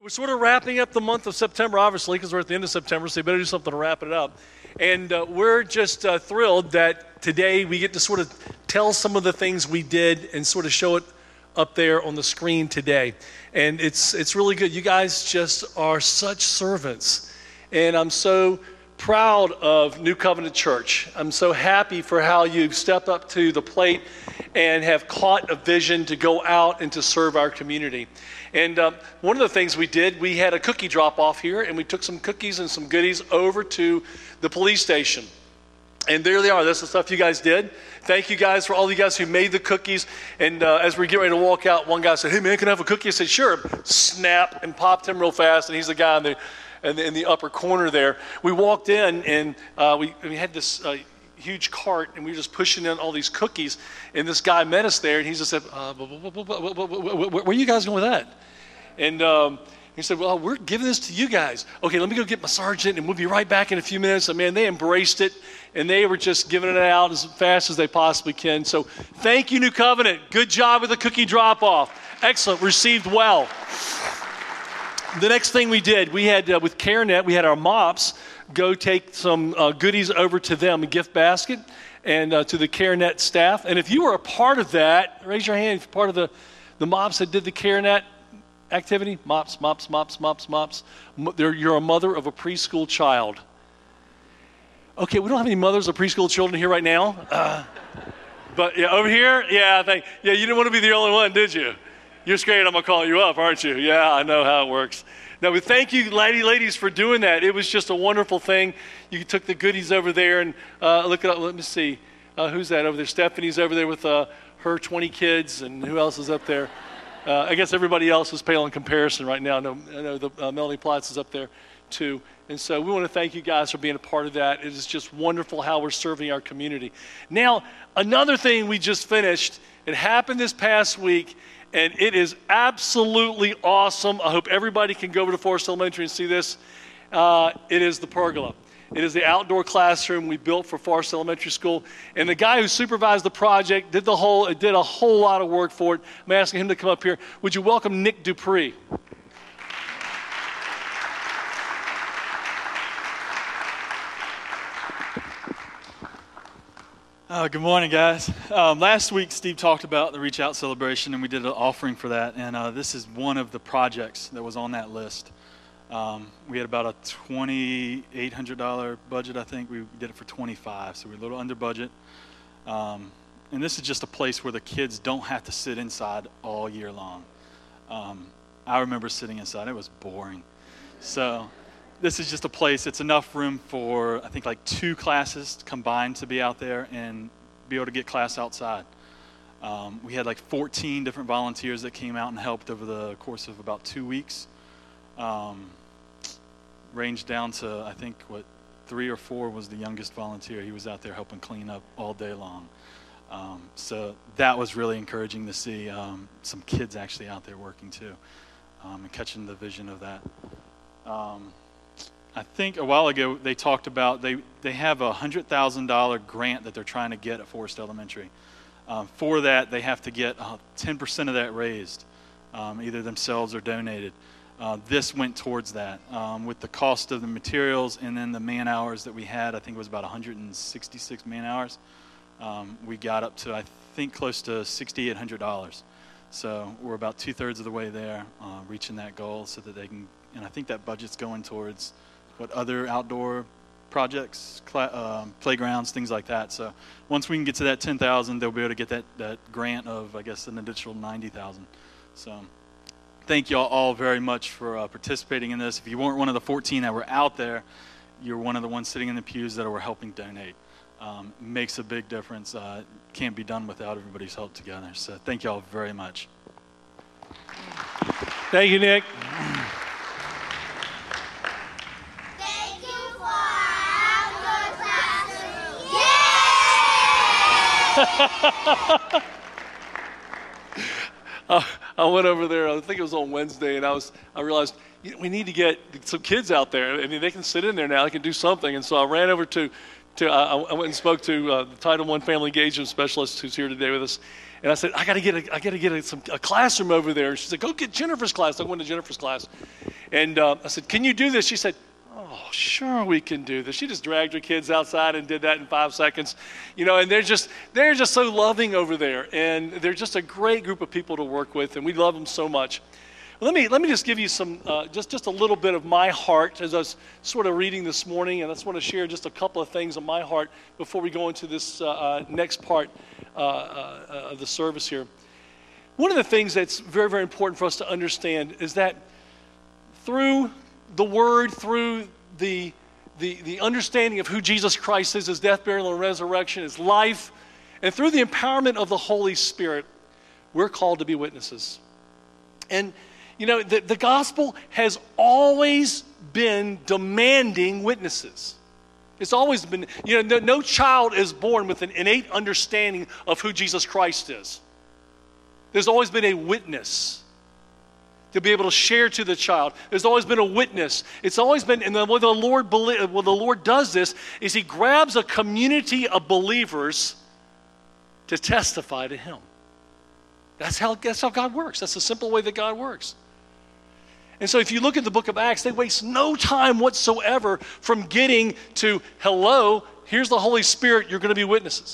We're sort of wrapping up the month of September, obviously, because we're at the end of September, so you better do something to wrap it up. And we're just thrilled that today we get to sort of tell some of the things we did and sort of show it up there on the screen today. And it's really good. You guys just are such servants. And I'm so proud of New Covenant Church. I'm so happy for how you've stepped up to the plate and have caught a vision to go out and to serve our community. And one of the things we did, we had a cookie drop-off here, and we took some cookies and some goodies over to the police station. And there they are. That's the stuff you guys did. Thank you guys for all you guys who made the cookies. And as we get ready to walk out, one guy said, "Hey, man, can I have a cookie?" I said, "Sure." Snap, and popped him real fast, and he's the guy in the upper corner there. We walked in, and we had this huge cart, and we were just pushing in all these cookies, and this guy met us there, and he just said, where are you guys going with that? And he said, "Well, we're giving this to you guys." "Okay, let me go get my sergeant, and we'll be right back in a few minutes." And man, they embraced it, and they were just giving it out as fast as they possibly can. So thank you, New Covenant. Good job with the cookie drop-off. Excellent, received well. The next thing we did, we had, with CareNet, we had our MOPS go take some goodies over to them, a gift basket, and to the CareNet staff. And if you were a part of that, raise your hand if you're part of the MOPS that did the CareNet activity. MOPS. You're a mother of a preschool child. Okay, we don't have any mothers of preschool children here right now. But yeah, over here, you didn't want to be the only one, did you? You're scared I'm going to call you up, aren't you? Yeah, I know how it works. Now, we thank you, ladies, for doing that. It was just a wonderful thing. You took the goodies over there and look it up. Let me see. Who's that over there? Stephanie's over there with her 20 kids, and who else is up there? I guess everybody else is pale in comparison right now. I know Melanie Platts is up there too. And so we want to thank you guys for being a part of that. It is just wonderful how we're serving our community. Now, another thing we just finished, it happened this past week, and it is absolutely awesome. I hope everybody can go over to Forest Elementary and see this. It is the pergola. It is the outdoor classroom we built for Forest Elementary School. And the guy who supervised the project did a whole lot of work for it. I'm asking him to come up here. Would you welcome Nick Dupree? Good morning, guys. Last week, Steve talked about the Reach Out celebration, and we did an offering for that. And this is one of the projects that was on that list. We had about a $2,800 budget, I think. We did it for $25,000, so we're a little under budget. And this is just a place where the kids don't have to sit inside all year long. I remember sitting inside. It was boring. So this is just a place. It's enough room for, I think, like 2 classes combined to be out there and be able to get class outside. We had like 14 different volunteers that came out and helped over the course of about 2 weeks. Ranged down to, I think, 3 or 4 was the youngest volunteer. He was out there helping clean up all day long. So that was really encouraging to see some kids actually out there working too, and catching the vision of that. I think a while ago they talked about they have a $100,000 grant that they're trying to get at Forest Elementary. For that, they have to get 10% of that raised, either themselves or donated. This went towards that. With the cost of the materials and then the man hours that we had, I think it was about 166 man hours, we got up to, I think, close to $6,800. So we're about 2/3 of the way there, reaching that goal so that they can, and I think that budget's going towards other outdoor projects, playgrounds, things like that. So once we can get to that 10,000, they'll be able to get that grant of, I guess, an additional 90,000. So thank you all very much for participating in this. If you weren't one of the 14 that were out there, you're one of the ones sitting in the pews that were helping donate. Makes a big difference. Can't be done without everybody's help together. So thank you all very much. Thank you, Nick. I went over there, I think it was on Wednesday, and I realized we need to get some kids out there. I mean, they can sit in there now, they can do something. And so I ran over to I went and spoke to the Title I family engagement specialist who's here today with us, and I said, I got to get a classroom over there. And she said, go get Jennifer's class. I went to Jennifer's class, and I said, can you do this? She said, oh, sure we can do this. She just dragged her kids outside and did that in 5 seconds, and they're just so loving over there, and they're just a great group of people to work with, and we love them so much. Let me just give you some, just a little bit of my heart as I was sort of reading this morning, and I just want to share just a couple of things on my heart before we go into this next part of the service here. One of the things that's very, very important for us to understand is that through the Word, through the understanding of who Jesus Christ is, His death, burial, and resurrection, His life, and through the empowerment of the Holy Spirit, we're called to be witnesses. And the gospel has always been demanding witnesses. It's always been, no child is born with an innate understanding of who Jesus Christ is. There's always been a witness to be able to share to the child. There's always been a witness. It's always been, and the way the Lord does this is He grabs a community of believers to testify to Him. That's how God works. That's the simple way that God works. And so if you look at the book of Acts, they waste no time whatsoever from getting to, hello, here's the Holy Spirit, you're going to be witnesses.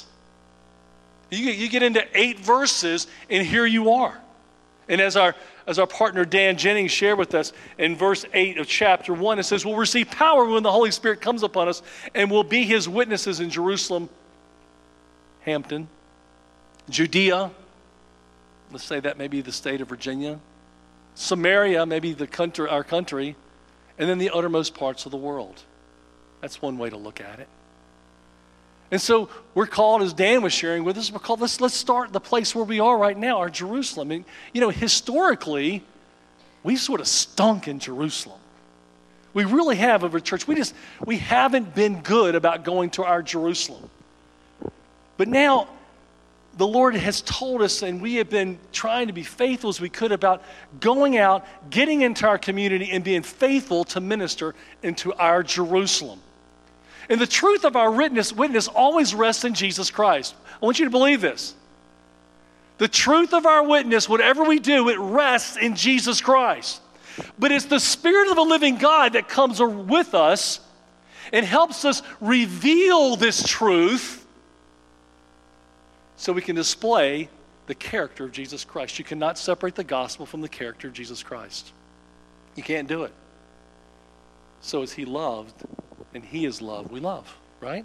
You get into 8 verses, and here you are. And as our partner Dan Jennings shared with us in verse 8 of chapter 1, it says, we'll receive power when the Holy Spirit comes upon us, and we'll be His witnesses in Jerusalem, Hampton, Judea, let's say that may be the state of Virginia, Samaria, maybe our country, and then the uttermost parts of the world. That's one way to look at it. And so we're called, as Dan was sharing with us, let's start the place where we are right now, our Jerusalem. And, historically, we sort of stunk in Jerusalem. We really have over church. We haven't been good about going to our Jerusalem. But now, the Lord has told us, and we have been trying to be faithful as we could about going out, getting into our community, and being faithful to minister into our Jerusalem. And the truth of our witness always rests in Jesus Christ. I want you to believe this. The truth of our witness, whatever we do, it rests in Jesus Christ. But it's the Spirit of the living God that comes with us and helps us reveal this truth so we can display the character of Jesus Christ. You cannot separate the gospel from the character of Jesus Christ. You can't do it. So as He loved and He is love, we love, right?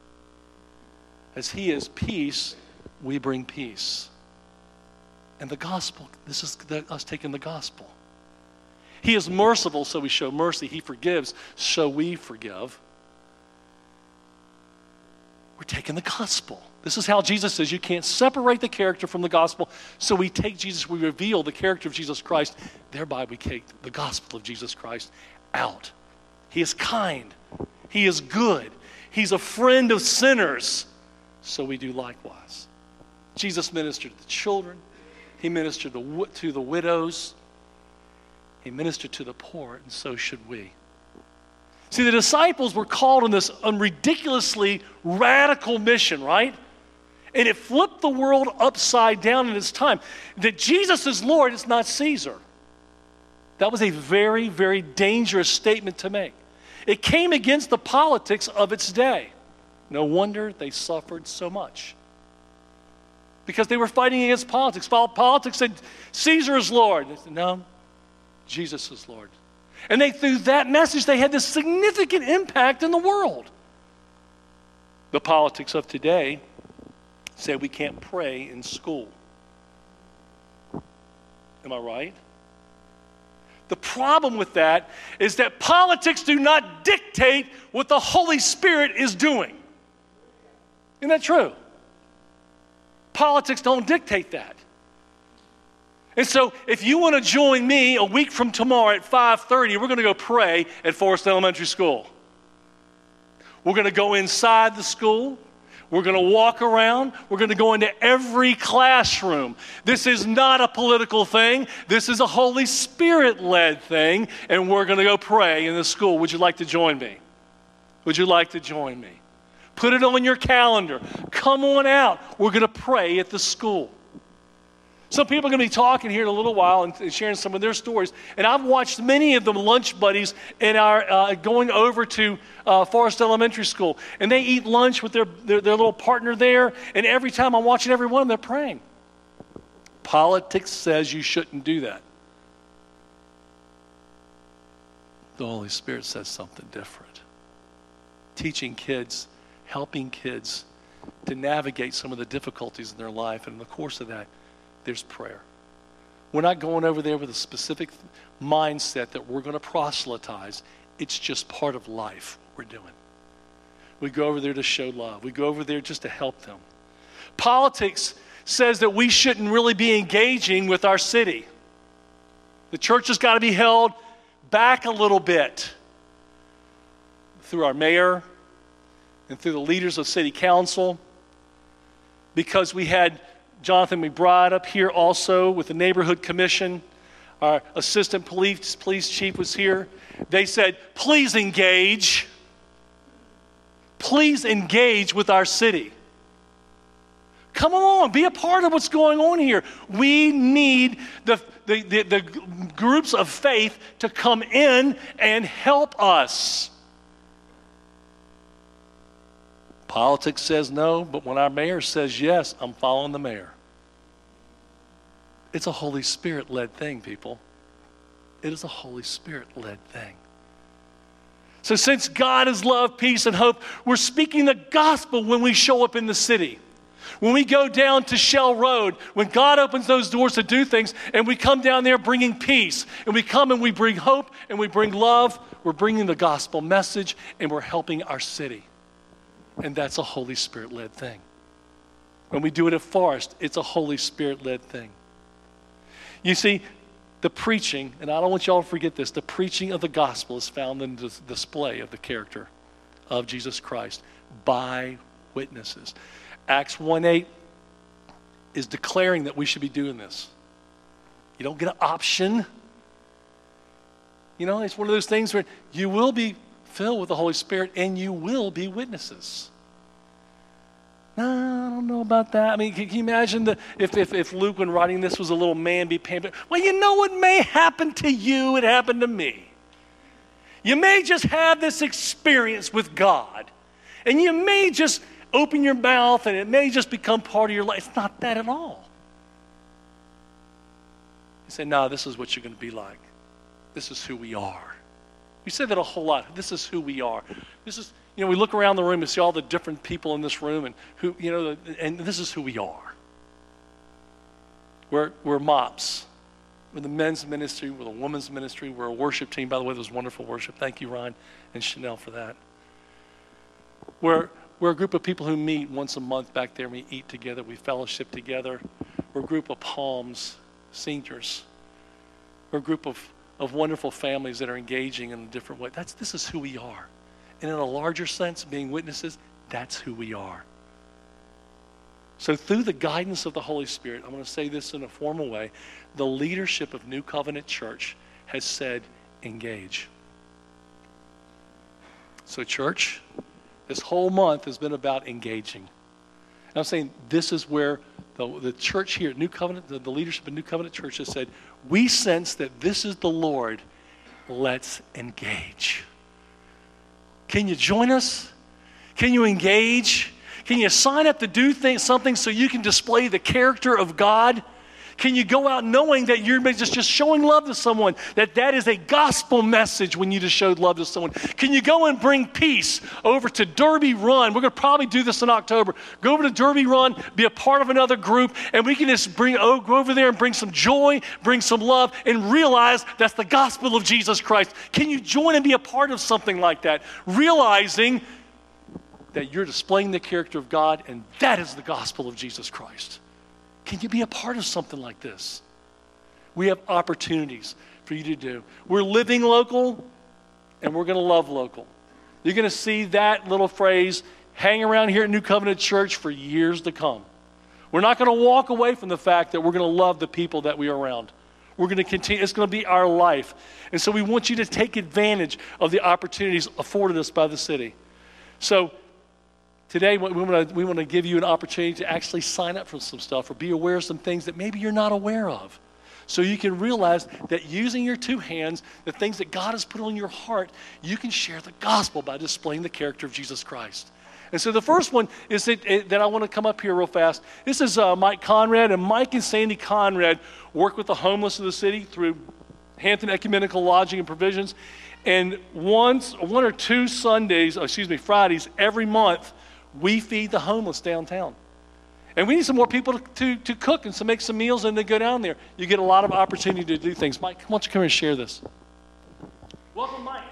As He is peace, we bring peace. And the gospel, this is us taking the gospel. He is merciful, so we show mercy. He forgives, so we forgive. We're taking the gospel. This is how Jesus says you can't separate the character from the gospel. So we take Jesus, we reveal the character of Jesus Christ. Thereby we take the gospel of Jesus Christ out. He is kind. He is good. He's a friend of sinners. So we do likewise. Jesus ministered to the children. He ministered to the widows. He ministered to the poor, and so should we. See, the disciples were called on this ridiculously radical mission, right? And it flipped the world upside down in its time. That Jesus is Lord, it's not Caesar. That was a very, very dangerous statement to make. It came against the politics of its day. No wonder they suffered so much. Because they were fighting against politics. Politics said, Caesar is Lord. They said, no, Jesus is Lord. And through that message, they had this significant impact in the world. The politics of today say we can't pray in school. Am I right? The problem with that is that politics do not dictate what the Holy Spirit is doing. Isn't that true? Politics don't dictate that. And so if you want to join me a week from tomorrow at 5:30, we're going to go pray at Forest Elementary School. We're going to go inside the school. We're going to walk around. We're going to go into every classroom. This is not a political thing. This is a Holy Spirit-led thing, and we're going to go pray in the school. Would you like to join me? Would you like to join me? Put it on your calendar. Come on out. We're going to pray at the school. Some people are going to be talking here in a little while and sharing some of their stories. And I've watched many of the lunch buddies in our going over to Forest Elementary School. And they eat lunch with their little partner there. And every time I'm watching every one of them, they're praying. Politics says you shouldn't do that. The Holy Spirit says something different. Teaching kids, helping kids to navigate some of the difficulties in their life. And in the course of that, there's prayer. We're not going over there with a specific mindset that we're going to proselytize. It's just part of life we're doing. We go over there to show love. We go over there just to help them. Politics says that we shouldn't really be engaging with our city. The church has got to be held back a little bit through our mayor and through the leaders of city council, because we had Jonathan McBride up here also with the neighborhood commission. Our assistant police chief was here. They said, please engage. Please engage with our city. Come along, be a part of what's going on here. We need the groups of faith to come in and help us. Politics says no, but when our mayor says yes, I'm following the mayor. It's a Holy Spirit-led thing, people. It is a Holy Spirit-led thing. So since God is love, peace, and hope, we're speaking the gospel when we show up in the city. When we go down to Shell Road, when God opens those doors to do things, and we come down there bringing peace, and we come and we bring hope, and we bring love, we're bringing the gospel message, and we're helping our city. And that's a Holy Spirit-led thing. When we do it at Forest, it's a Holy Spirit-led thing. You see, the preaching, and I don't want y'all to forget this, the preaching of the gospel is found in the display of the character of Jesus Christ by witnesses. Acts 1:8 is declaring that we should be doing this. You don't get an option. You know, it's one of those things where you will be filled with the Holy Spirit and you will be witnesses. No, I don't know about that. I mean, can you imagine if Luke, when writing this, was a little mamby-pamby? Well, you know what may happen to you, it happened to me. You may just have this experience with God. And you may just open your mouth and it may just become part of your life. It's not that at all. You say, no, this is what you're going to be like. This is who we are. We say that a whole lot. This is who we are. This is, you know, we look around the room and see all the different people in this room and who, you know, and this is who we are. We're MOPS. We're the men's ministry. We're the women's ministry. We're a worship team. By the way, that was wonderful worship. Thank you, Ryan and Chanel, for that. We're a group of people who meet once a month back there. We eat together. We fellowship together. We're a group of Palms seniors. We're a group of wonderful families that are engaging in a different way. This is who we are. And in a larger sense, being witnesses, that's who we are. So through the guidance of the Holy Spirit, I'm going to say this in a formal way, the leadership of New Covenant Church has said, engage. So church, this whole month has been about engaging. And I'm saying this is where the church here at New Covenant, the leadership of New Covenant Church has said, we sense that this is the Lord. Let's engage. Can you join us? Can you engage? Can you sign up to do something so you can display the character of God? Can you go out knowing that you're just showing love to someone, that is a gospel message when you just showed love to someone? Can you go and bring peace over to Derby Run? We're going to probably do this in October. Go over to Derby Run, be a part of another go we can just go over there and bring some joy, bring some love, and realize that's the gospel of Jesus Christ. Can you join and be a part of something like that? Realizing that you're displaying the character of God, and that is the gospel of Jesus Christ. Can you be a part of something like this? We have opportunities for you to do. We're living local, and we're going to love local. You're going to see that little phrase hang around here at New Covenant Church for years to come. We're not going to walk away from the fact that we're going to love the people that we are around. We're going to continue. It's going to be our life. And so we want you to take advantage of the opportunities afforded us by the city. So today we want to give you an opportunity to actually sign up for some stuff or be aware of some things that maybe you're not aware of. So you can realize that using your two hands, the things that God has put on your heart, you can share the gospel by displaying the character of Jesus Christ. And so the first one is that I want to come up here real fast. This is Mike Conrad, and Mike and Sandy Conrad work with the homeless of the city through Hampton Ecumenical Lodging and Provisions. And one or two Fridays every month, we feed the homeless downtown. And we need some more people to cook and to make some meals and then go down there. You get a lot of opportunity to do things. Mike, why don't you come here and share this? Welcome, Mike.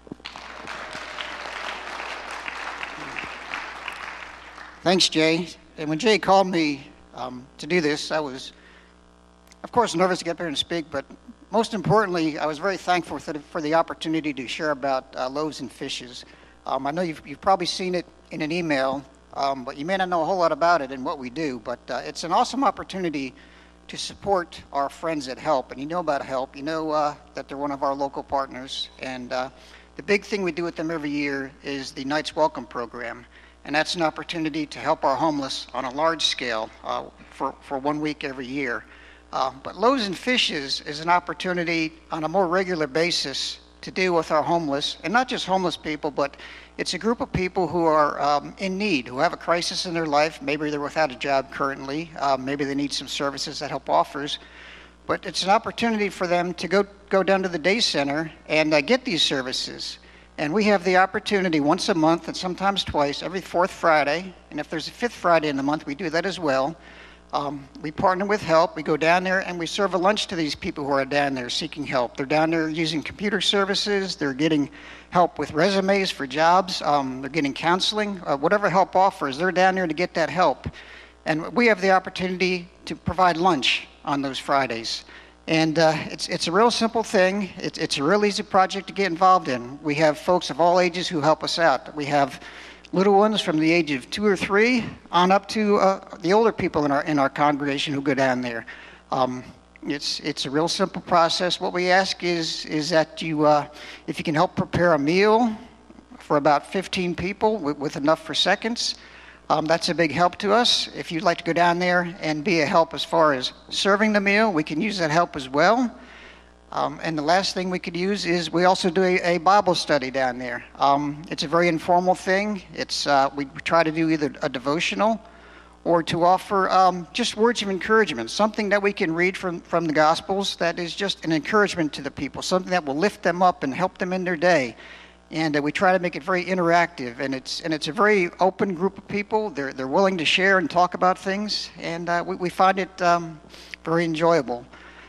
Thanks, Jay. And when Jay called me to do this, I was, of course, nervous to get up here and speak, but most importantly, I was very thankful for the opportunity to share about loaves and fishes. I know you've probably seen it in an email, but you may not know a whole lot about it and what we do, but it's an awesome opportunity to support our friends at HELP. And you know about HELP. You know that they're one of our local partners. And the big thing we do with them every year is the Knights Welcome program. And that's an opportunity to help our homeless on a large scale for 1 week every year. But Loaves and Fishes is an opportunity on a more regular basis to deal with our homeless, and not just homeless people, but it's a group of people who are in need, who have a crisis in their life. Maybe they're without a job currently. Maybe they need some services that HELP offers. But it's an opportunity for them to go down to the day center and get these services. And we have the opportunity once a month, and sometimes twice, every fourth Friday. And if there's a fifth Friday in the month, we do that as well. We partner with HELP. We go down there and we serve a lunch to these people who are down there seeking help. They're down there using computer services. They're getting help with resumes for jobs. They're getting counseling. Whatever HELP offers, they're down there to get that help. And we have the opportunity to provide lunch on those Fridays. And it's a real simple thing. It's a real easy project to get involved in. We have folks of all ages who help us out. We have little ones from the age of 2 or 3 on up to the older people in our congregation who go down there. It's a real simple process. What we ask is that you, if you can help prepare a meal for about 15 people with enough for seconds, that's a big help to us. If you'd like to go down there and be a help as far as serving the meal, we can use that help as well. And the last thing we could use is we also do a Bible study down there. It's a very informal thing. We try to do either a devotional or to offer just words of encouragement, something that we can read from the Gospels that is just an encouragement to the people, something that will lift them up and help them in their day. And we try to make it very interactive, and it's a very open group of people. They're willing to share and talk about things, and we find it very enjoyable.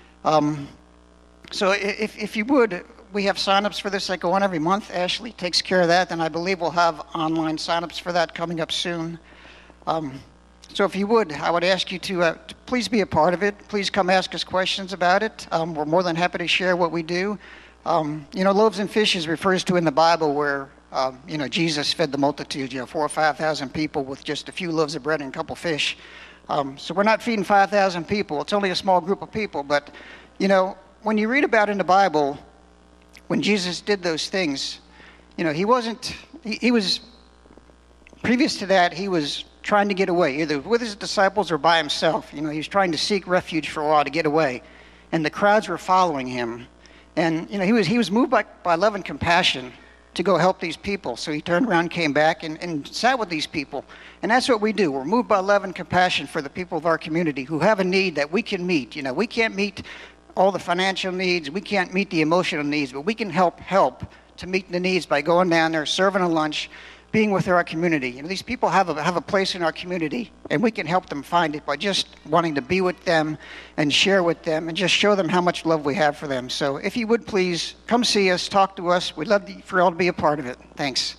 So if you would, we have signups for this that go on every month. Ashley takes care of that, and I believe we'll have online signups for that coming up soon. So if you would, I would ask you to please be a part of it. Please come ask us questions about it. We're more than happy to share what we do. Loaves and fishes refers to in the Bible where, Jesus fed the multitude, 4,000 or 5,000 people with just a few loaves of bread and a couple fish. So we're not feeding 5,000 people. It's only a small group of people, but, when you read about in the Bible, when Jesus did those things, he was, previous to that, he was trying to get away, either with his disciples or by himself. He was trying to seek refuge for a while to get away. And the crowds were following him. And, he was moved by love and compassion to go help these people. So he turned around, came back, and sat with these people. And that's what we do. We're moved by love and compassion for the people of our community who have a need that we can meet. We can't meet all the financial needs. We can't meet the emotional needs, but we can help to meet the needs by going down there, serving a lunch, being with our community. These people have a place in our community, and we can help them find it by just wanting to be with them and share with them and just show them how much love we have for them. So if you would please come see us, talk to us. We'd love for you all to be a part of it. Thanks.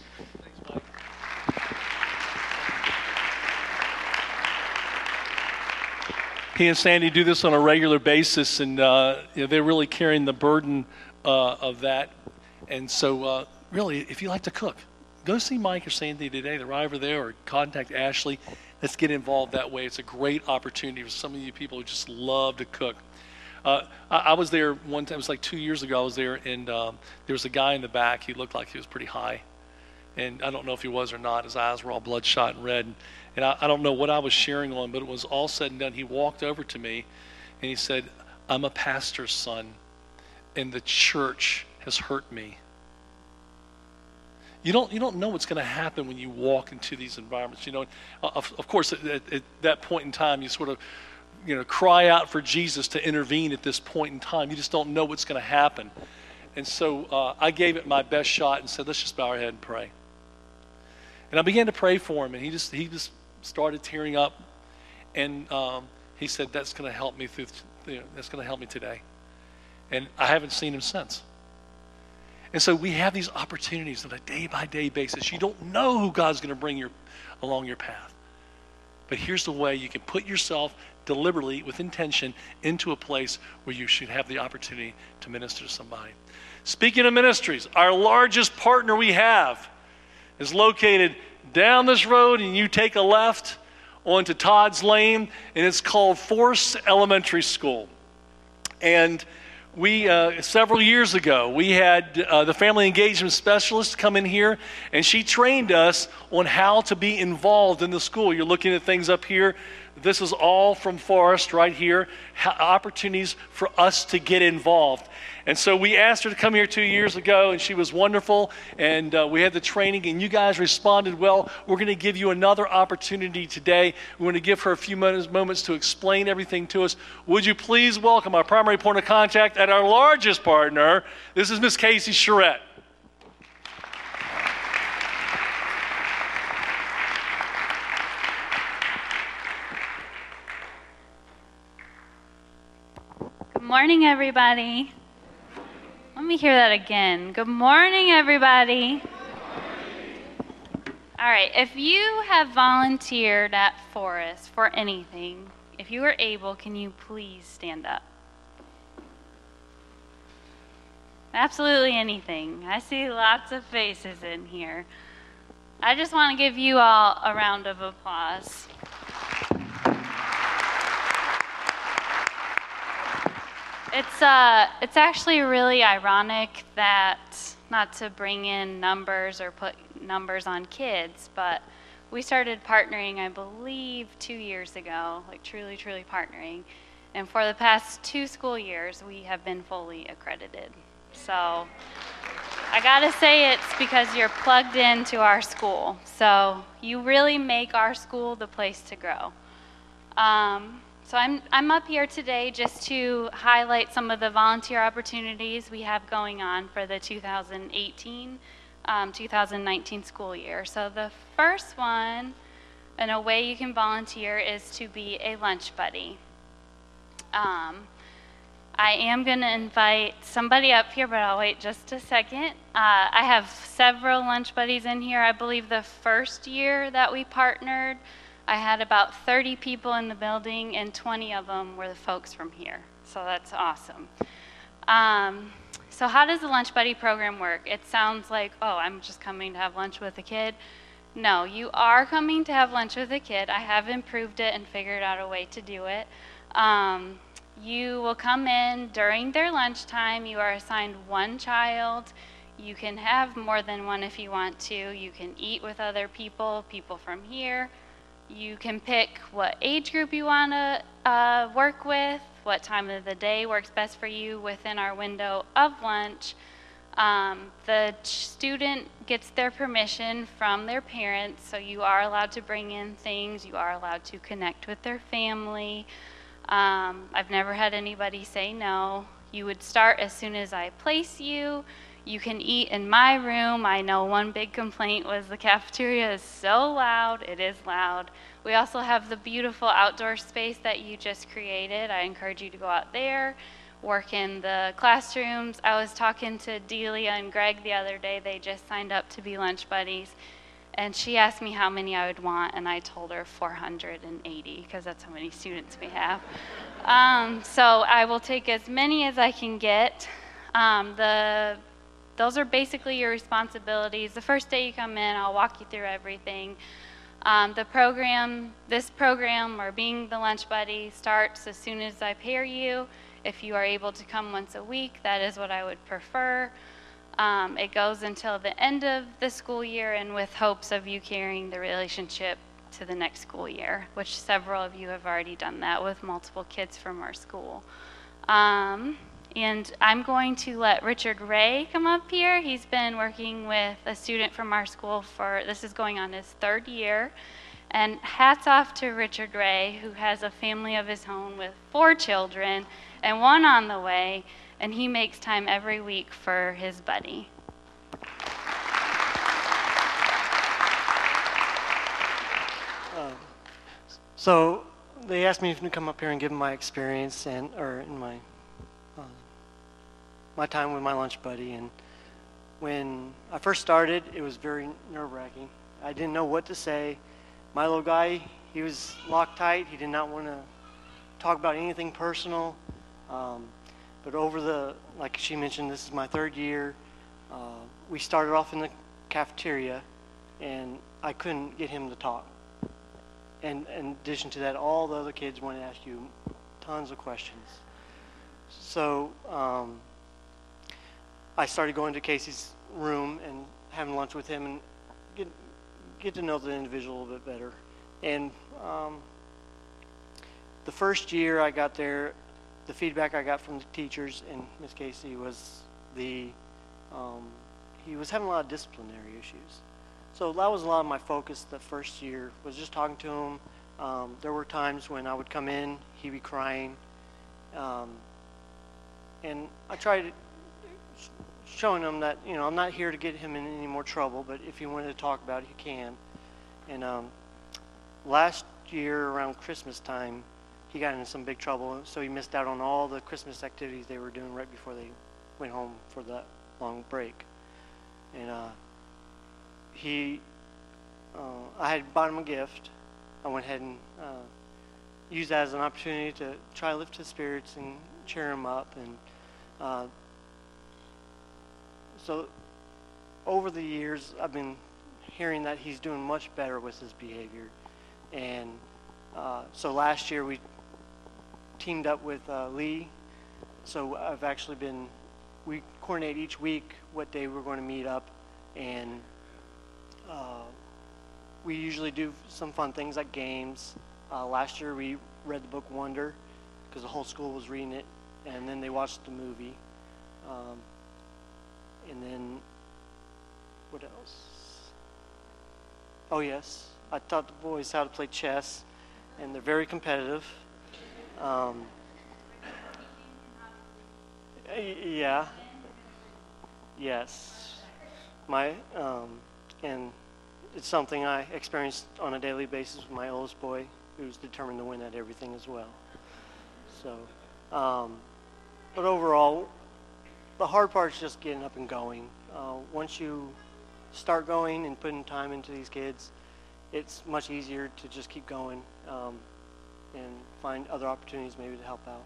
He and Sandy do this on a regular basis, and they're really carrying the burden of that. And so really, if you like to cook, go see Mike or Sandy today. They're right over there, or contact Ashley. Let's get involved that way. It's a great opportunity for some of you people who just love to cook. I was there one time, it was like 2 years ago, I was there, and there was a guy in the back. He looked like he was pretty high. And I don't know if he was or not. His eyes were all bloodshot and red. And I don't know what I was sharing on, but it was all said and done. He walked over to me and he said, I'm a pastor's son, and the church has hurt me. You don't know what's going to happen when you walk into these environments. Of course, at that point in time, you sort of, cry out for Jesus to intervene at this point in time. You just don't know what's going to happen. And so I gave it my best shot and said, let's just bow our head and pray. And I began to pray for him, and he just started tearing up. And he said, that's going to help me that's going to help me today. And I haven't seen him since. And so we have these opportunities on a day-by-day basis. You don't know who God's going to bring along your path. But here's the way you can put yourself deliberately, with intention, into a place where you should have the opportunity to minister to somebody. Speaking of ministries, our largest partner we have is located down this road, and you take a left onto Todd's Lane, and it's called Forest Elementary School. And we, several years ago, we had the family engagement specialist come in here, and she trained us on how to be involved in the school. You're looking at things up here. This is all from Forest right here, opportunities for us to get involved. And so we asked her to come here 2 years ago, and she was wonderful, and we had the training, and you guys responded well. We're going to give you another opportunity today. We're going to give her a few moments to explain everything to us. Would you please welcome our primary point of contact at our largest partner. This is Miss Casey Charette. Good morning, everybody. Let me hear that again. Good morning, everybody. All right, if you have volunteered at Forest for anything, if you are able, can you please stand up? Absolutely anything. I see lots of faces in here. I just want to give you all a round of applause. It's actually really ironic that, not to bring in numbers or put numbers on kids, but we started partnering, I believe, 2 years ago, like truly partnering. And for the past 2 school years, we have been fully accredited. So I gotta say it's because you're plugged into our school. So you really make our school the place to grow. So I'm up here today just to highlight some of the volunteer opportunities we have going on for the 2018-2019 school year. So the first one, and a way you can volunteer, is to be a lunch buddy. I am going to invite somebody up here, but I'll wait just a second. I have several lunch buddies in here. I believe the first year that we partnered, I had about 30 people in the building, and 20 of them were the folks from here. So that's awesome. So how does the Lunch Buddy program work? It sounds like, oh, I'm just coming to have lunch with a kid. No, you are coming to have lunch with a kid. I have improved it and figured out a way to do it. You will come in during their lunchtime. You are assigned one child. You can have more than one if you want to. You can eat with other people from here. You can pick what age group you want to work with, what time of the day works best for you within our window of lunch. The student gets their permission from their parents, so you are allowed to bring in things. You are allowed to connect with their family. I've never had anybody say no. You would start as soon as I place you. You can eat in my room. I know one big complaint was the cafeteria is so loud. It is loud. We also have the beautiful outdoor space that you just created. I encourage you to go out there, work in the classrooms. I was talking to Delia and Greg the other day. They just signed up to be lunch buddies. And she asked me how many I would want, and I told her 480, because that's how many students we have. So I will take as many as I can get. Those are basically your responsibilities. The first day you come in, I'll walk you through everything. This program, or being the lunch buddy, starts as soon as I pair you. If you are able to come once a week, that is what I would prefer. It goes until the end of the school year, and with hopes of you carrying the relationship to the next school year, which several of you have already done that with multiple kids from our school. And I'm going to let Richard Ray come up here. He's been working with a student from our school this is going on his 3rd year. And hats off to Richard Ray, who has a family of his own with 4 children and 1 on the way, and he makes time every week for his buddy. So they asked me to come up here and give them my experience my time with my lunch buddy. And when I first started, it was very nerve-wracking. I didn't know what to say. My little guy, he was Loctite. He did not want to talk about anything personal. But like she mentioned, this is my 3rd year. We started off in the cafeteria, and I couldn't get him to talk. And in addition to that, all the other kids wanted to ask you tons of questions. So I started going to Casey's room and having lunch with him and get to know the individual a little bit better. And the first year I got there, the feedback I got from the teachers and Miss Casey was he was having a lot of disciplinary issues. So that was a lot of my focus the first year, was just talking to him. There were times when I would come in, he'd be crying. And I tried showing him that, I'm not here to get him in any more trouble, but if he wanted to talk about it, he can. And last year around Christmas time, he got into some big trouble, so he missed out on all the Christmas activities they were doing right before they went home for that long break. And I had bought him a gift. I went ahead and used that as an opportunity to try to lift his spirits and cheer him up. And so over the years, I've been hearing that he's doing much better with his behavior. And so last year we teamed up with Lee. So I've actually we coordinate each week what day we're going to meet up. And we usually do some fun things like games. Last year we read the book Wonder because the whole school was reading it, and then they watched the movie. And then what else? Oh yes, I taught the boys how to play chess, and they're very competitive. Yeah. Yes. And it's something I experienced on a daily basis with my oldest boy, who's determined to win at everything as well. So, but overall, the hard part is just getting up and going. Once you start going and putting time into these kids, it's much easier to just keep going and find other opportunities maybe to help out.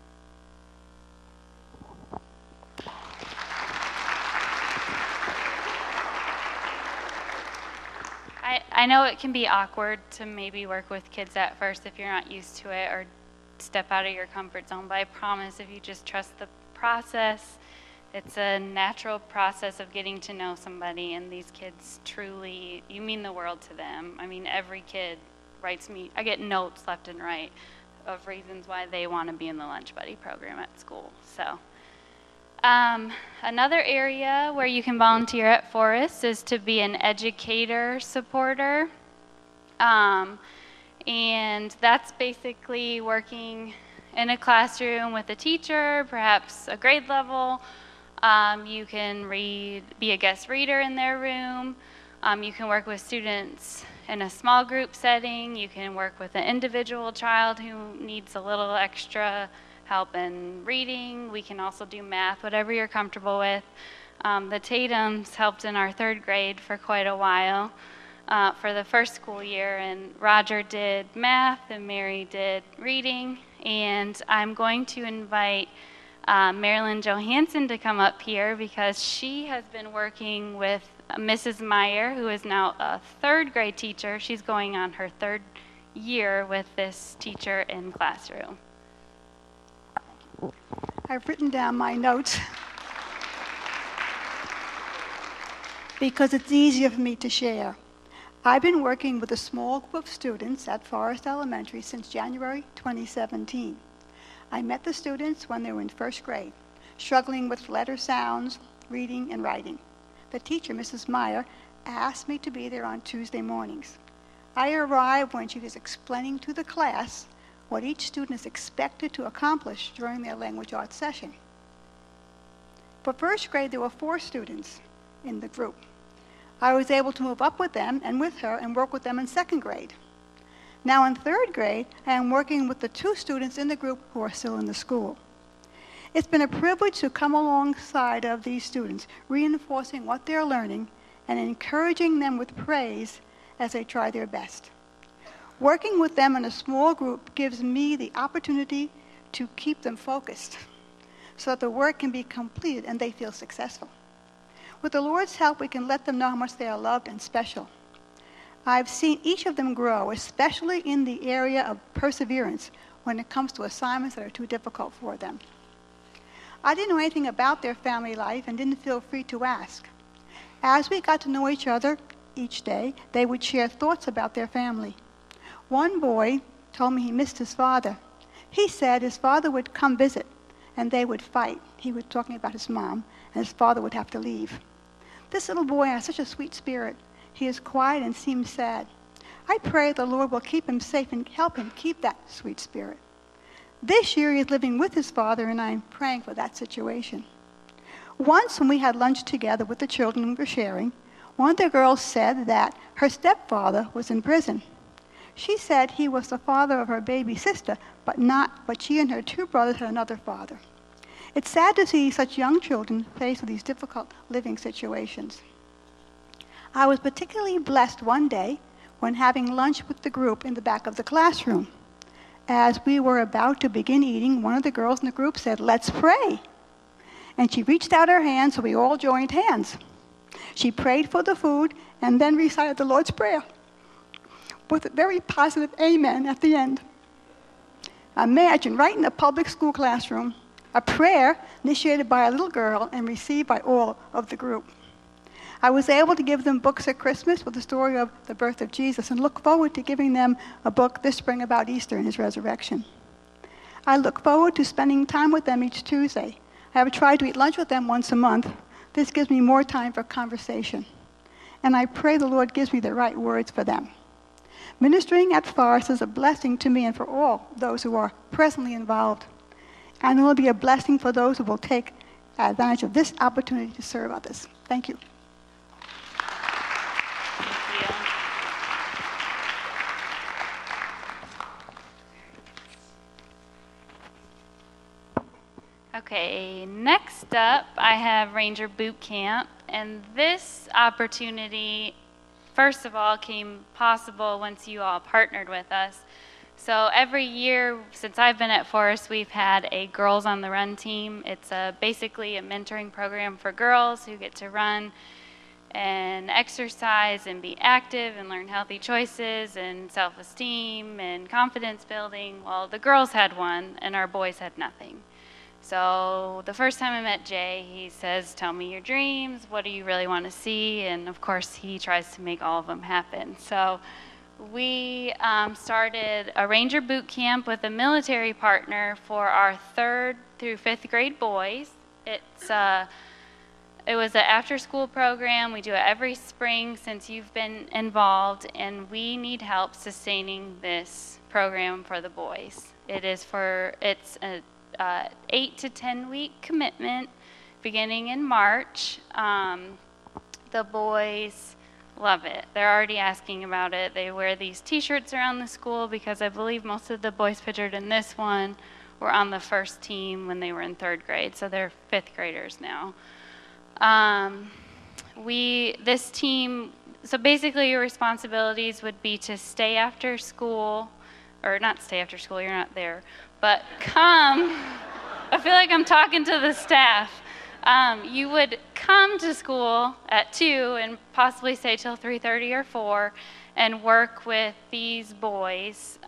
I know it can be awkward to maybe work with kids at first if you're not used to it or step out of your comfort zone, but I promise if you just trust the process, it's a natural process of getting to know somebody, and these kids truly, you mean the world to them. I mean, every kid writes me, I get notes left and right of reasons why they want to be in the Lunch Buddy program at school. So another area where you can volunteer at Forest is to be an educator supporter. And that's basically working in a classroom with a teacher, perhaps a grade level. You can be a guest reader in their room. You can work with students in a small group setting. You can work with an individual child who needs a little extra help in reading. We can also do math, whatever you're comfortable with. The Tatums helped in our 3rd grade for quite a while for the first school year, and Roger did math and Mary did reading. And I'm going to invite Marilyn Johansson to come up here because she has been working with Mrs. Meyer, who is now a 3rd grade teacher. She's going on her 3rd year with this teacher in classroom. I've written down my notes. because it's easier for me to share. I've been working with a small group of students at Forest Elementary since January 2017. I met the students when they were in first grade, struggling with letter sounds, reading, and writing. The teacher, Mrs. Meyer, asked me to be there on Tuesday mornings. I arrived when she was explaining to the class what each student is expected to accomplish during their language arts session. For first grade, there were 4 students in the group. I was able to move up with them and with her and work with them in second grade. Now in third grade, I am working with the 2 students in the group who are still in the school. It's been a privilege to come alongside of these students, reinforcing what they're learning and encouraging them with praise as they try their best. Working with them in a small group gives me the opportunity to keep them focused so that the work can be completed and they feel successful. With the Lord's help, we can let them know how much they are loved and special. I've seen each of them grow, especially in the area of perseverance when it comes to assignments that are too difficult for them. I didn't know anything about their family life and didn't feel free to ask. As we got to know each other each day, they would share thoughts about their family. One boy told me he missed his father. He said his father would come visit and they would fight. He was talking about his mom, and his father would have to leave. This little boy has such a sweet spirit. He is quiet and seems sad. I pray the Lord will keep him safe and help him keep that sweet spirit. This year he is living with his father, and I'm praying for that situation. Once when we had lunch together with the children we were sharing, one of the girls said that her stepfather was in prison. She said he was the father of her baby sister, but she and her 2 brothers had another father. It's sad to see such young children faced with these difficult living situations. I was particularly blessed one day when having lunch with the group in the back of the classroom. As we were about to begin eating, one of the girls in the group said, "Let's pray." And she reached out her hand, so we all joined hands. She prayed for the food and then recited the Lord's Prayer with a very positive amen at the end. Imagine, right in a public school classroom, a prayer initiated by a little girl and received by all of the group. I was able to give them books at Christmas with the story of the birth of Jesus and look forward to giving them a book this spring about Easter and his resurrection. I look forward to spending time with them each Tuesday. I have tried to eat lunch with them once a month. This gives me more time for conversation. And I pray the Lord gives me the right words for them. Ministering at Forest is a blessing to me and for all those who are presently involved. And it will be a blessing for those who will take advantage of this opportunity to serve others. Thank you. Okay, next up I have Ranger Boot Camp, and this opportunity, first of all, came possible once you all partnered with us. So every year since I've been at Forest, we've had a Girls on the Run team. It's basically a mentoring program for girls who get to run and exercise and be active and learn healthy choices and self-esteem and confidence building. Well, the girls had one and our boys had nothing. So the first time I met Jay, he says, "Tell me your dreams. What do you really want to see?" And of course, he tries to make all of them happen. So we started a Ranger Boot Camp with a military partner for our 3rd through 5th grade boys. It was an after-school program. We do it every spring since you've been involved, and we need help sustaining this program for the boys. It's a 8 to 10 week commitment beginning in March. The boys love it. They're already asking about it. They wear these t-shirts around the school because I believe most of the boys pictured in this one were on the first team when they were in 3rd grade, so they're 5th graders now. This team, so basically your responsibilities would be to stay after school, or not stay after school, you're not there, but come, I feel like I'm talking to the staff. You would come to school at 2 and possibly stay till 3:30 or 4 and work with these boys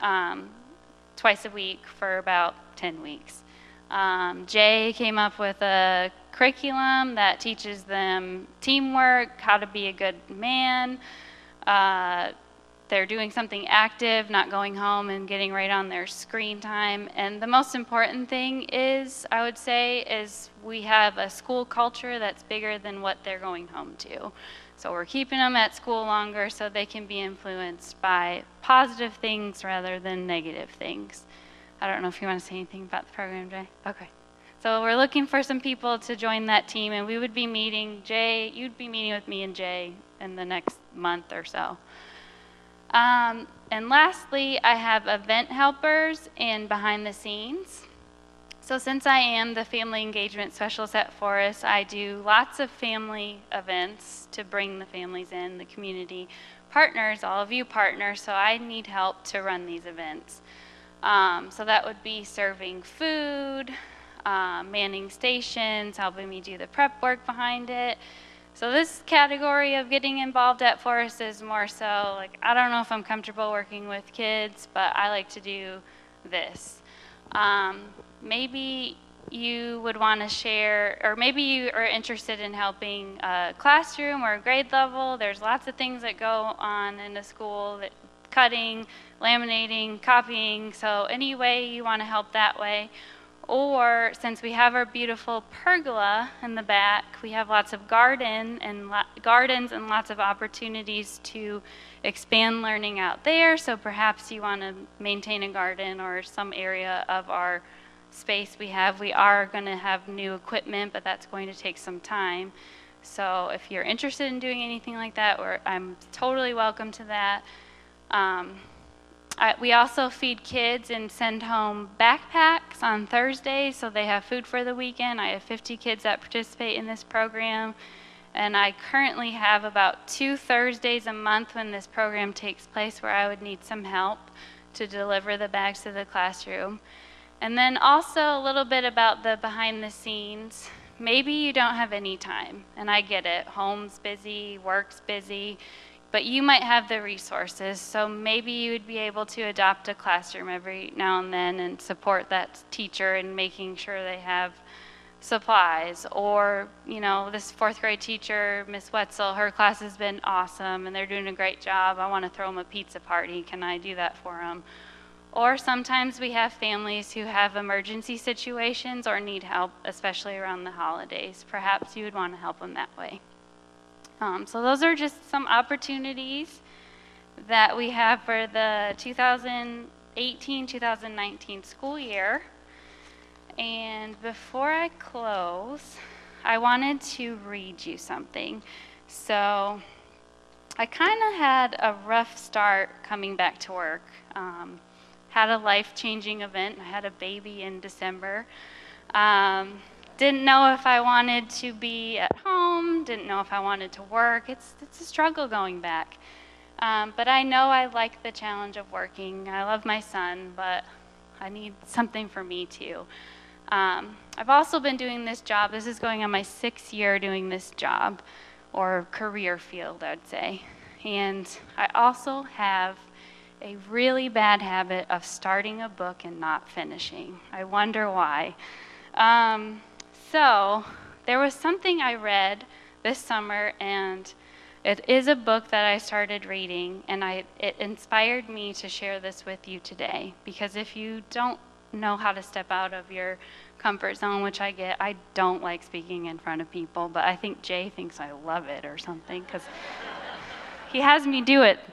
twice a week for about 10 weeks. Jay came up with a curriculum that teaches them teamwork, how to be a good man. They're doing something active, not going home and getting right on their screen time. And the most important thing is, I would say, is we have a school culture that's bigger than what they're going home to. So we're keeping them at school longer so they can be influenced by positive things rather than negative things. I don't know if you want to say anything about the program, Jay? Okay. So we're looking for some people to join that team, and we would be meeting, Jay, you'd be meeting with me and Jay in the next month or so. And lastly, I have event helpers and behind the scenes. So since I am the family engagement specialist at Forest, I do lots of family events to bring the families in, the community partners, all of you partners, so I need help to run these events. So that would be serving food, manning stations, helping me do the prep work behind it. So this category of getting involved at Forest is more so like, I don't know if I'm comfortable working with kids, but I like to do this. Maybe you would want to share, or maybe you are interested in helping a classroom or a grade level. There's lots of things that go on in a school, that cutting, laminating, copying, so any way you want to help that way. Or since we have our beautiful pergola in the back, we have lots of gardens and lots of opportunities to expand learning out there. So perhaps you want to maintain a garden or some area of our space we have. We are going to have new equipment, but that's going to take some time. So if you're interested in doing anything like that, I'm totally welcome to that. We also feed kids and send home backpacks on Thursdays, so they have food for the weekend. I have 50 kids that participate in this program, and I currently have about 2 Thursdays a month when this program takes place where I would need some help to deliver the bags to the classroom. And then also a little bit about the behind the scenes. Maybe you don't have any time, and I get it. Home's busy, work's busy. But you might have the resources, so maybe you would be able to adopt a classroom every now and then and support that teacher in making sure they have supplies. Or, you know, this 4th grade teacher, Miss Wetzel, her class has been awesome and they're doing a great job. I want to throw them a pizza party. Can I do that for them? Or sometimes we have families who have emergency situations or need help, especially around the holidays. Perhaps you would want to help them that way. So those are just some opportunities that we have for the 2018-2019 school year. And before I close, I wanted to read you something. So I kind of had a rough start coming back to work. Had a life-changing event. I had a baby in December. Didn't know if I wanted to be at home, didn't know if I wanted to work. It's a struggle going back. But I know I like the challenge of working. I love my son, but I need something for me too. I've also been doing this job. This is going on my 6th year doing this job, or career field, I'd say. And I also have a really bad habit of starting a book and not finishing. I wonder why. So there was something I read this summer, and it is a book that I started reading, and it inspired me to share this with you today. Because if you don't know how to step out of your comfort zone, which I get, I don't like speaking in front of people, but I think Jay thinks I love it or something, because he has me do it.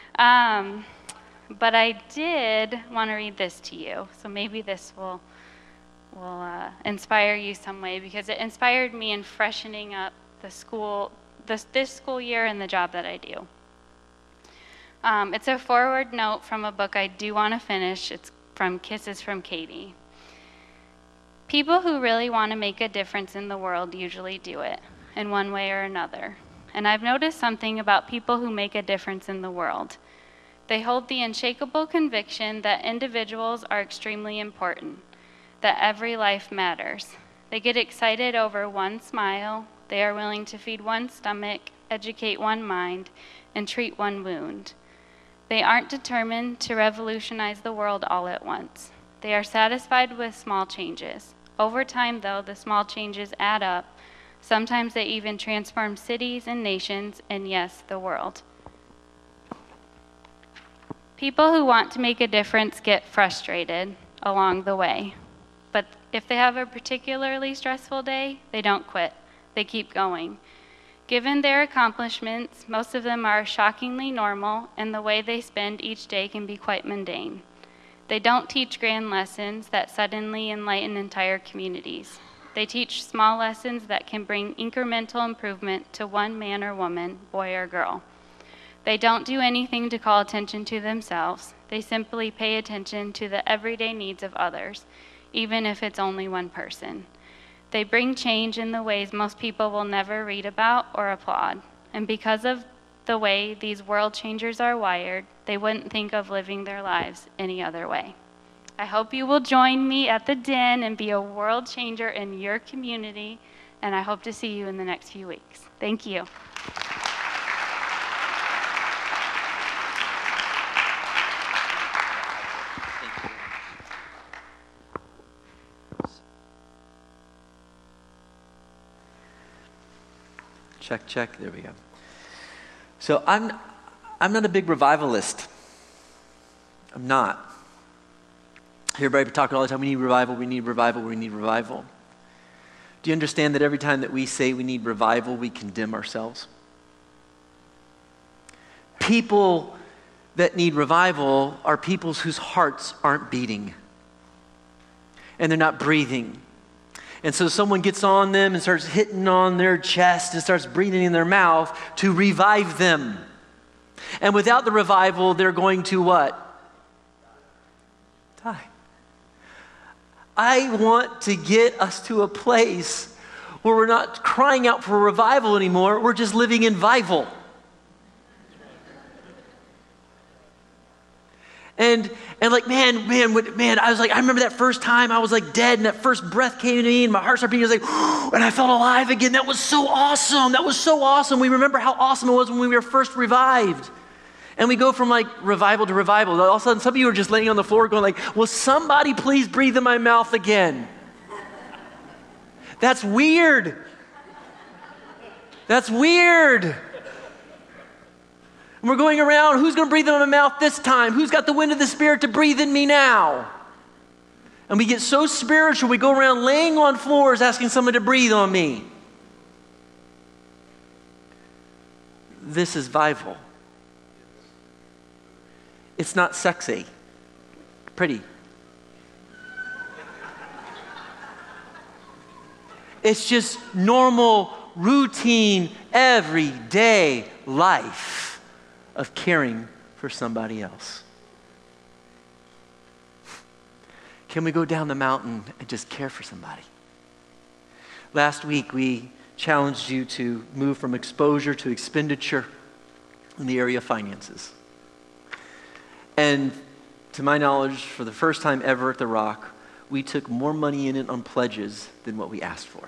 But I did want to read this to you, so maybe this will inspire you some way, because it inspired me in freshening up the school, this school year and the job that I do. It's a forward note from a book I do want to finish. It's from Kisses from Katie. People who really want to make a difference in the world usually do it in one way or another. And I've noticed something about people who make a difference in the world. They hold the unshakable conviction that individuals are extremely important, that every life matters. They get excited over one smile. They are willing to feed one stomach, educate one mind, and treat one wound. They aren't determined to revolutionize the world all at once. They are satisfied with small changes. Over time, though, the small changes add up, Sometimes they even transform cities and nations, and yes, the world. People who want to make a difference get frustrated along the way. But if they have a particularly stressful day, they don't quit. They keep going. Given their accomplishments, most of them are shockingly normal, and the way they spend each day can be quite mundane. They don't teach grand lessons that suddenly enlighten entire communities. They teach small lessons that can bring incremental improvement to one man or woman, boy or girl. They don't do anything to call attention to themselves. They simply pay attention to the everyday needs of others, even if it's only one person. They bring change in the ways most people will never read about or applaud. And because of the way these world changers are wired, they wouldn't think of living their lives any other way. I hope you will join me at the Den and be a world changer in your community, and I hope to see you in the next few weeks. Thank you. Check, check. There we go. So I'm not a big revivalist. I'm not. I hear everybody talking all the time, we need revival, we need revival, we need revival. Do you understand that every time that we say we need revival, we condemn ourselves? People that need revival are people whose hearts aren't beating. And they're not breathing. And so someone gets on them and starts hitting on their chest and starts breathing in their mouth to revive them. And without the revival, they're going to what? Die. I want to get us to a place where we're not crying out for revival anymore. We're just living in vival. And like, man, I was like, I remember that first time I was like dead and that first breath came to me and my heart started beating. I was like, and I felt alive again. That was so awesome. That was so awesome. We remember how awesome it was when we were first revived. And we go from like revival to revival. All of a sudden, some of you are just laying on the floor going like, will somebody please breathe in my mouth again? That's weird. That's weird. And we're going around, who's going to breathe in my mouth this time? Who's got the wind of the Spirit to breathe in me now? And we get so spiritual, we go around laying on floors asking someone to breathe on me. This is vival. It's not sexy, pretty. It's just normal, routine, everyday life of caring for somebody else. Can we go down the mountain and just care for somebody? Last week, we challenged you to move from exposure to expenditure in the area of finances. And to my knowledge, for the first time ever at The Rock, we took more money in it on pledges than what we asked for.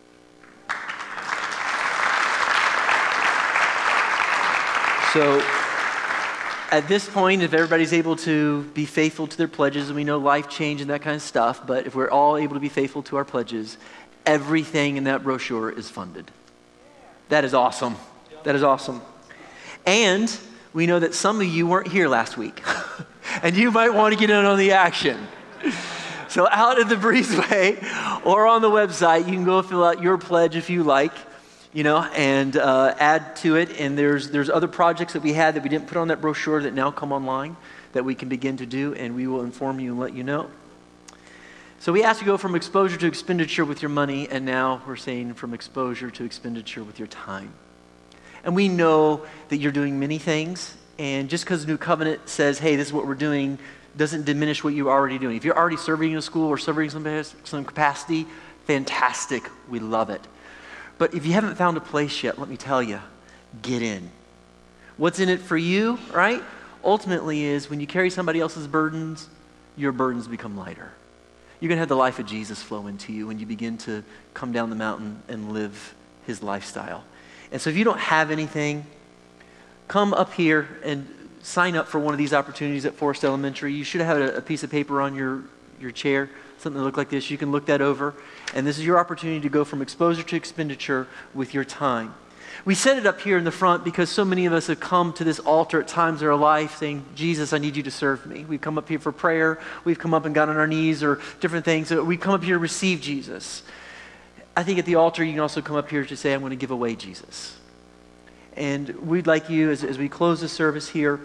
So at this point, if everybody's able to be faithful to their pledges, and we know life change and that kind of stuff, but if we're all able to be faithful to our pledges, everything in that brochure is funded. That is awesome. That is awesome. And we know that some of you weren't here last week, and you might want to get in on the action. So out at the breezeway or on the website, you can go fill out your pledge if you like, and add to it. And there's other projects that we had that we didn't put on that brochure that now come online that we can begin to do, and we will inform you and let you know. So we asked you to go from exposure to expenditure with your money, and now we're saying from exposure to expenditure with your time. And we know that you're doing many things, and just because New Covenant says, hey, this is what we're doing, doesn't diminish what you're already doing. If you're already serving in a school or serving some capacity, fantastic, we love it. But if you haven't found a place yet, let me tell you, get in. What's in it for you, right? Ultimately is when you carry somebody else's burdens, your burdens become lighter. You're going to have the life of Jesus flow into you when you begin to come down the mountain and live his lifestyle. And so if you don't have anything, come up here and sign up for one of these opportunities at Forest Elementary. You should have a piece of paper on your chair something that looked like this. You can look that over. And this is your opportunity to go from exposure to expenditure with your time. We set it up here in the front because so many of us have come to this altar at times in our life saying, Jesus, I need you to serve me. We've come up here for prayer. We've come up and got on our knees or different things. We've come up here to receive Jesus. I think at the altar you can also come up here to say, I'm going to give away Jesus. And we'd like you, as we close the service here,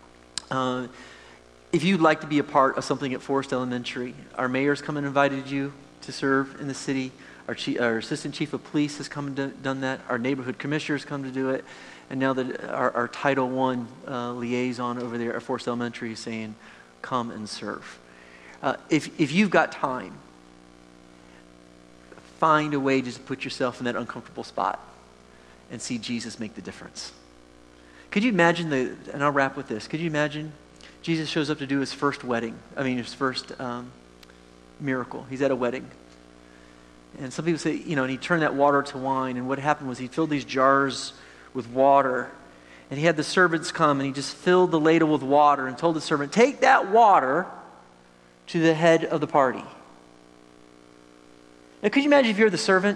if you'd like to be a part of something at Forest Elementary, our mayor's come and invited you to serve in the city. Our assistant chief of police has come and done that. Our neighborhood commissioner's come to do it. And now that our Title I liaison over there at Forest Elementary is saying, come and serve. If you've got time, find a way just to put yourself in that uncomfortable spot and see Jesus make the difference. Could you imagine and I'll wrap with this, could you imagine Jesus shows up to do his first his first miracle. He's at a wedding. And some people say, and he turned that water to wine. And what happened was he filled these jars with water. And he had the servants come and he just filled the ladle with water and told the servant, take that water to the head of the party. Now, could you imagine if you're the servant?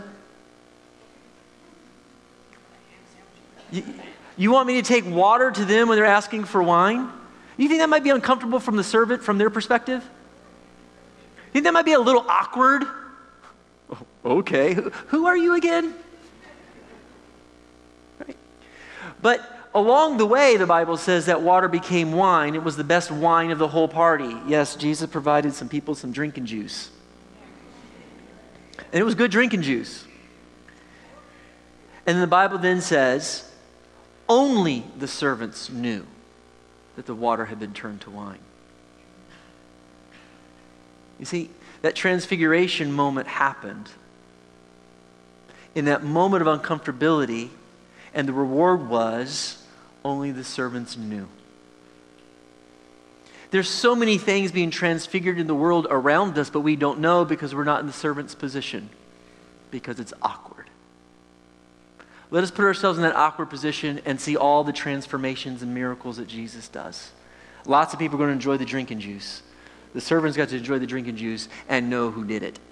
You want me to take water to them when they're asking for wine? You think that might be uncomfortable from the servant, from their perspective? You think that might be a little awkward? Okay, who are you again? Right. But along the way, the Bible says that water became wine. It was the best wine of the whole party. Yes, Jesus provided some people some drinking juice. And it was good drinking juice. And the Bible then says, only the servants knew that the water had been turned to wine. You see, that transfiguration moment happened in that moment of uncomfortability, and the reward was only the servants knew. There's so many things being transfigured in the world around us, but we don't know because we're not in the servant's position, because it's awkward. Let us put ourselves in that awkward position and see all the transformations and miracles that Jesus does. Lots of people are going to enjoy the drinking juice. The servants got to enjoy the drinking juice and know who did it.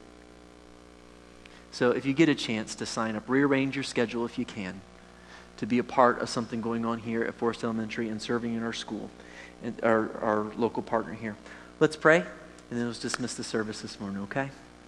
So if you get a chance to sign up, rearrange your schedule if you can, to be a part of something going on here at Forest Elementary and serving in our school, and our local partner here. Let's pray, and then let's dismiss the service this morning, okay?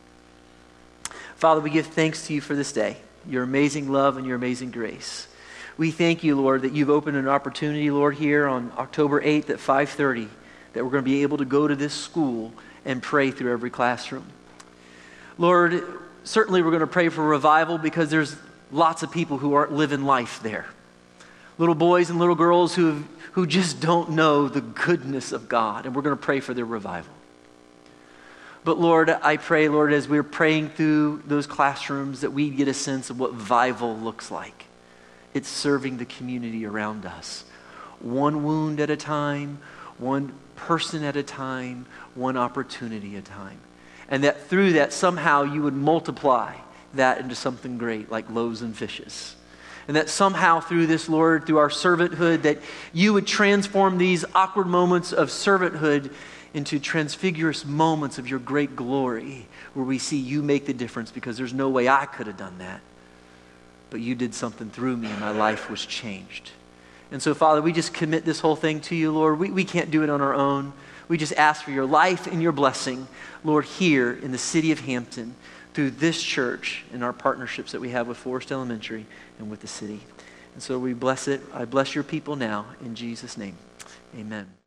Father, we give thanks to you for this day, your amazing love and your amazing grace. We thank you, Lord, that you've opened an opportunity, Lord, here on October 8th at 5:30, that we're going to be able to go to this school and pray through every classroom. Lord, certainly we're going to pray for revival because there's lots of people who aren't living life there. Little boys and little girls who just don't know the goodness of God, and we're going to pray for their revival. But Lord, I pray, Lord, as we're praying through those classrooms, that we get a sense of what revival looks like. It's serving the community around us. One wound at a time, one person at a time, one opportunity at a time. And that through that, somehow you would multiply that into something great, like loaves and fishes. And that somehow through this, Lord, through our servanthood, that you would transform these awkward moments of servanthood into transfigurous moments of your great glory, where we see you make the difference, because there's no way I could have done that. But you did something through me and my life was changed. And so, Father, we just commit this whole thing to you, Lord. We can't do it on our own. We just ask for your life and your blessing, Lord, here in the city of Hampton, through this church and our partnerships that we have with Forest Elementary and with the city. And so we bless it. I bless your people now in Jesus' name. Amen.